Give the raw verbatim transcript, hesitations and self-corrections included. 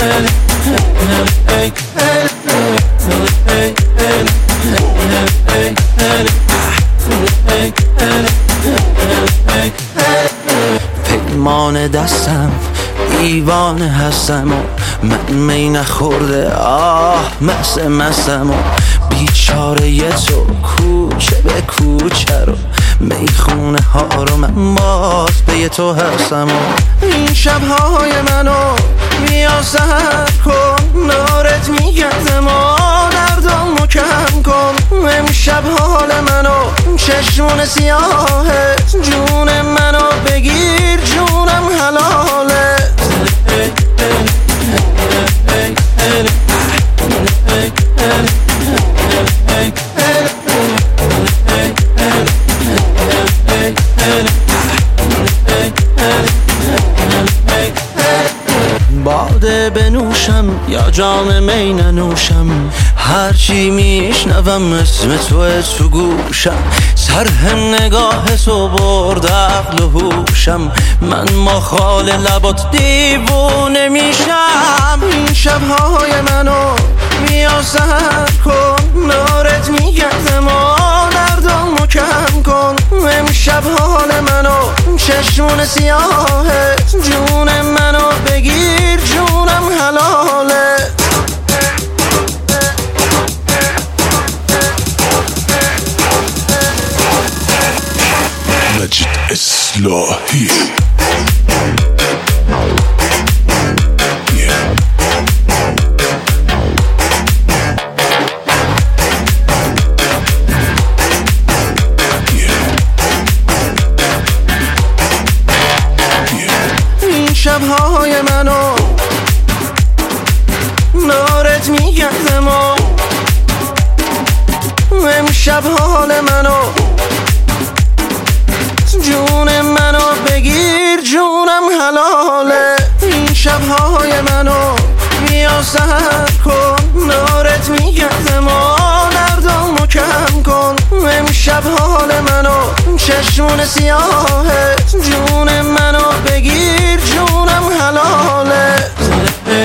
پیمان دستم دیوانه هستم و من می نخورده آه مست مستم و بیچاره تو کوچه به کوچه رو میخونه ها رو من باز به تو هستم و این شبهای منو بیا سهر کن نارت میگردم و دردامو کم کن امشب حال منو چشمون سیاهت جون منو بگیر جونم حلاله باده بنوشم یا جام می ننوشم هرچی میشنوم اسم تو تو گوشم سرح نگاه تو برد عقل و هوشم من مخال لبات دیوونه میشم این شبهای منو بیا سهر کن نارت میگردم و دردامو کم کن امشب حال منو چشمون سیاهت جون منو بگیر جونم حلاله مجید اصلاحی شبهای منو نارت میگردم و امشب حال منو جون منو بگیر جونم حلاله این شبهای منو بیا سهر کن نارت میگردم و دردامو کم کن امشب حال منو چشمون سیاهت جون منو بگیر جونم حلاله